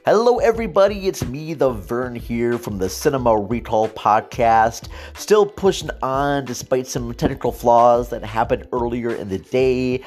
Hello, everybody. It's me, the Vern, here from the Cinema Recall Podcast. Still pushing on despite some technical flaws that happened earlier in the day.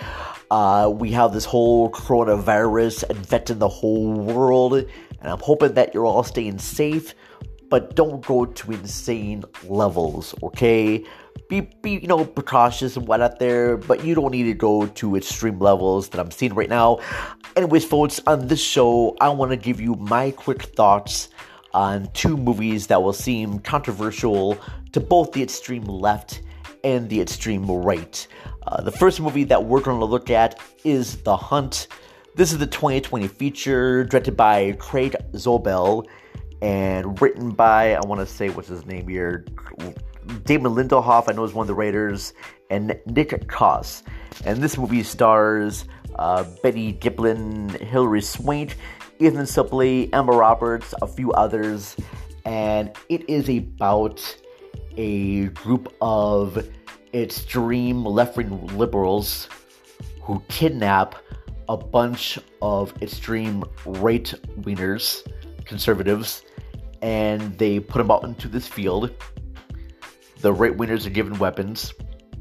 We have this whole coronavirus infecting the whole world, and I'm hoping that you're all staying safe, but don't go to insane levels, okay? Be precautious and whatnot there, but you don't need to go to extreme levels that I'm seeing right now. Anyways, folks, on this show, I want to give you my quick thoughts on two movies that will seem controversial to both the extreme left and the extreme right. The first movie that we're going to look at is The Hunt. This is the 2020 feature directed by Craig Zobel and written by, I want to say, what's his name here? Damon Lindelof, I know, is one of the writers, and Nick Koss. And this movie stars Betty Giplin, Hilary Swank, Ethan Suplee, Emma Roberts, a few others. And it is about a group of extreme left-wing liberals who kidnap a bunch of extreme right-wingers, conservatives, and they put them out into this field. The right-wingers are given weapons,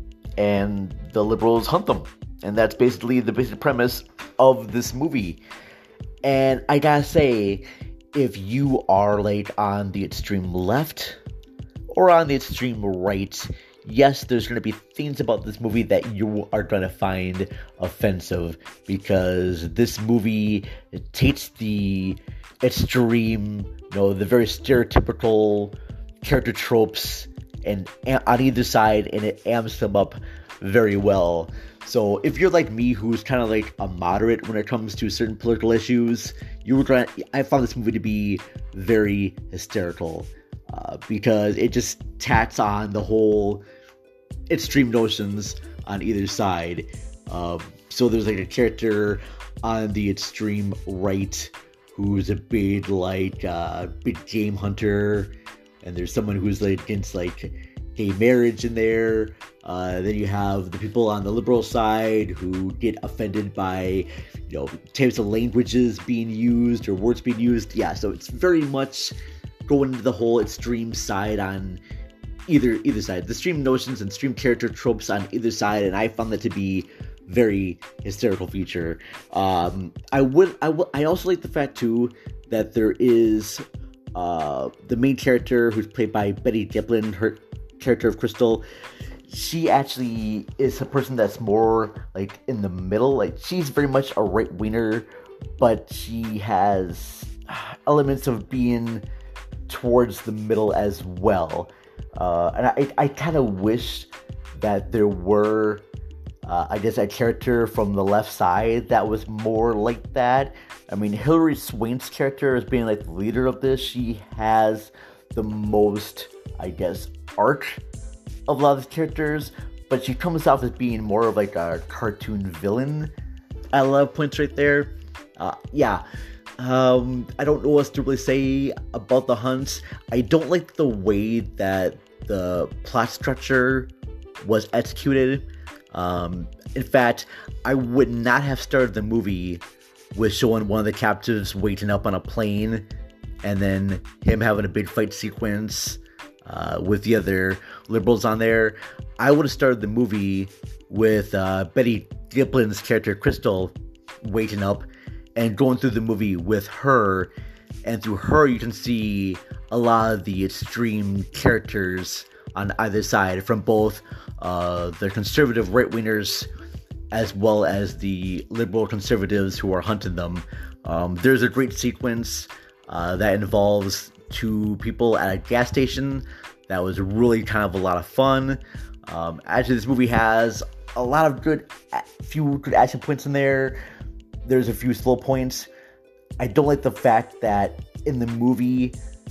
and the liberals hunt them. And that's basically the basic premise of this movie. And I gotta say, if you are like on the extreme left or on the extreme right, yes, there's going to be things about this movie that you are going to find offensive, because this movie takes the extreme, the very stereotypical character tropes and on either side, and it amps them up very well. So if you're like me, who's kind of like a moderate when it comes to certain political issues, I found this movie to be very hysterical, because it just tacks on the whole extreme notions on either side. So there's like a character on the extreme right who's a big game hunter, and there's someone who's like against like gay marriage in there. Then you have the people on the liberal side who get offended by types of languages being used or words being used. Yeah, so it's very much going into the whole extreme side on either side. The extreme notions and extreme character tropes on either side, and I found that to be very hysterical feature. I also like the fact too that there is the main character, who's played by Betty Giplin, her character of Crystal. She actually is a person that's more like in the middle. Like, she's very much a right-winger, but she has elements of being towards the middle as well. And I kind of wish that there were, a character from the left side that was more like that. I mean, Hilary Swank's character as being like the leader of this, she has the most, arc of a lot of the characters, but she comes off as being more of like a cartoon villain at a lot of points right there. I don't know what else to really say about The Hunt. I don't like the way that the plot structure was executed. In fact, I would not have started the movie with showing one of the captives waiting up on a plane and then him having a big fight sequence with the other liberals on there. I would have started the movie with Betty Giplin's character Crystal waiting up and going through the movie with her, and through her you can see a lot of the extreme characters on either side, from both the conservative right-wingers as well as the liberal conservatives who are hunting them. There's a great sequence that involves two people at a gas station that was really kind of a lot of fun. Actually, this movie has a lot of few good action points in there. There's a few slow points. I don't like the fact that in the movie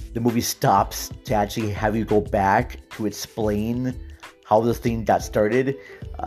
stops to actually have you go back to explain how this thing got started.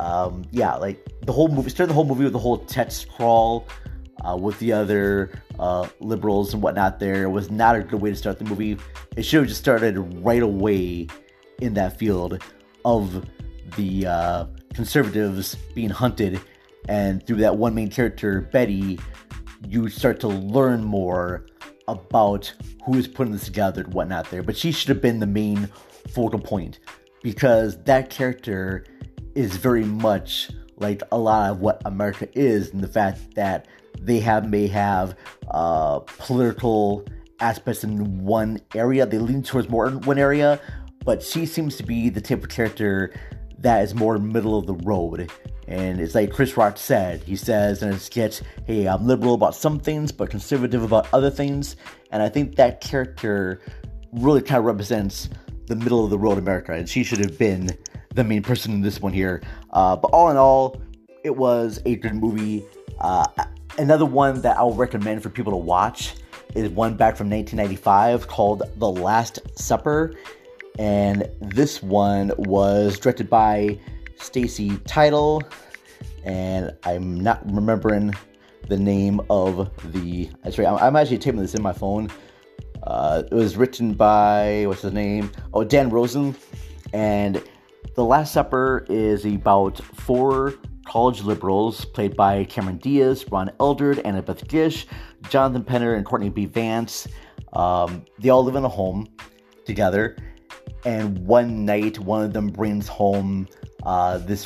The whole movie started with the whole text scrawl with the other liberals and whatnot. There was not a good way to start the movie. It should have just started right away in that field of the conservatives being hunted, and through that one main character, Betty, you start to learn more about who is putting this together and whatnot there, but she should have been the main focal point, because that character is very much like a lot of what America is, in the fact that they may have political aspects in one area. They lean towards more in one area, but she seems to be the type of character that is more middle of the road. And it's like Chris Rock said. He says in a sketch, hey, I'm liberal about some things, but conservative about other things. And I think that character really kind of represents the middle of the road America, and she should have been the main person in this one here. But all in all, it was a good movie. Another one that I'll recommend for people to watch is one back from 1995 called The Last Supper. And this one was directed by Stacy Title, and I'm not remembering the name of the... Sorry, I'm actually typing this in my phone. It was written by, what's his name? Oh, Dan Rosen. And The Last Supper is about 4 college liberals, played by Cameron Diaz, Ron Eldred, Annabeth Gish, Jonathan Penner, and Courtney B. Vance. They all live in a home together. And one night, one of them brings home this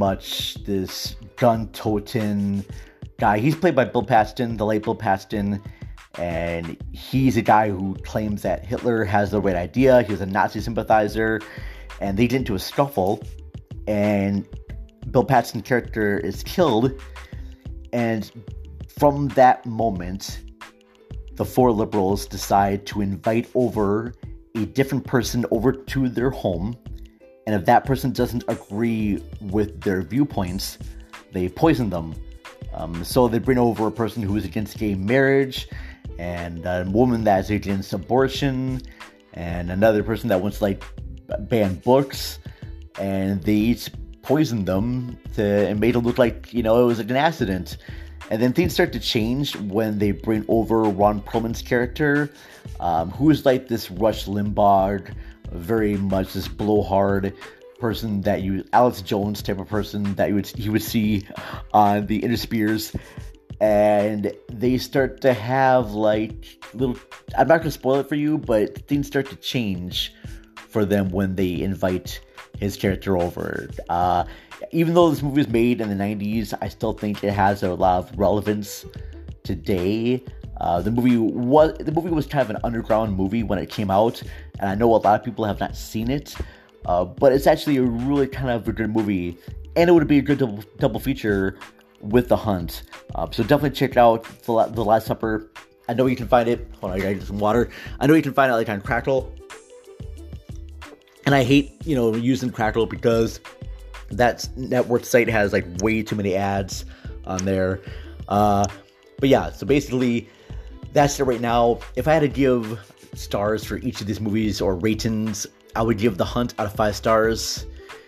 gun-toting guy. He's played by Bill Paxton, the late Bill Paxton. And he's a guy who claims that Hitler has the right idea. He was a Nazi sympathizer. And they get into a scuffle. And Bill Paxton's character is killed. And from that moment, the 4 liberals decide to invite over a different person over to their home. And if that person doesn't agree with their viewpoints, they poison them. So they bring over a person who is against gay marriage, and a woman that's against abortion, and another person that wants to ban books, and they each poisoned them and made it look like, it was like an accident. And then things start to change when they bring over Ron Perlman's character, who is like this Rush Limbaugh, very much this blowhard person that Alex Jones type of person that you would see on the Inner Spears. And they start to have little, I'm not going to spoil it for you, but things start to change for them when they invite his character over. Even though this movie was made in the 90s, I still think it has a lot of relevance today. The movie was kind of an underground movie when it came out, and I know a lot of people have not seen it, but it's actually a really kind of a good movie, and it would be a good double feature with The Hunt. So definitely check out The Last Supper. I know you can find it. Hold on, I gotta get some water. I know you can find it on Crackle. And I hate, using Crackle because that network site has way too many ads on there. But yeah, so basically that's it right now. If I had to give stars for each of these movies or ratings, I would give The Hunt out of 5 stars.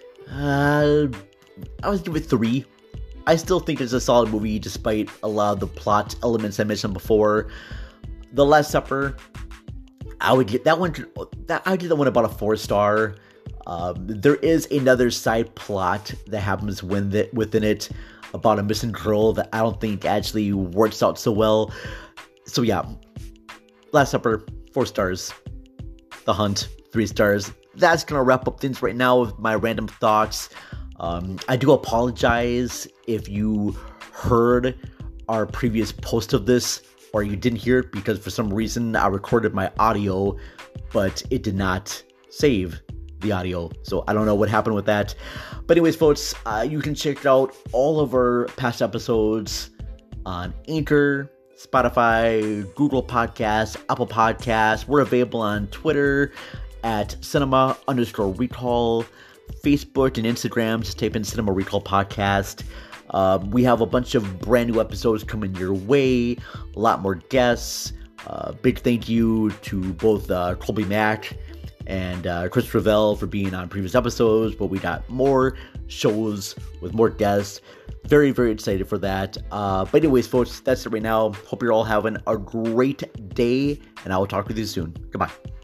I would give it 3. I still think it's a solid movie despite a lot of the plot elements I mentioned before. The Last Supper, I would give that one. I give that one about a 4-star. There is another side plot that happens within it about a missing girl that I don't think actually works out so well. So yeah, Last Supper, 4 stars. The Hunt, 3 stars. That's gonna wrap up things right now with my random thoughts. I do apologize if you heard our previous post of this or you didn't hear it because for some reason I recorded my audio, but it did not save the audio. So I don't know what happened with that. But anyways, folks, you can check out all of our past episodes on Anchor, Spotify, Google Podcasts, Apple Podcasts. We're available on Twitter at cinema_recall, Facebook and Instagram. Just type in Cinema Recall Podcast. We have a bunch of brand new episodes coming your way, a lot more guests. Big thank you to both Colby Mack and Chris Ravel for being on previous episodes, but we got more shows with more guests. Very, very excited for that. But anyways, folks, that's it right now. Hope you're all having a great day, and I will talk with you soon. Goodbye.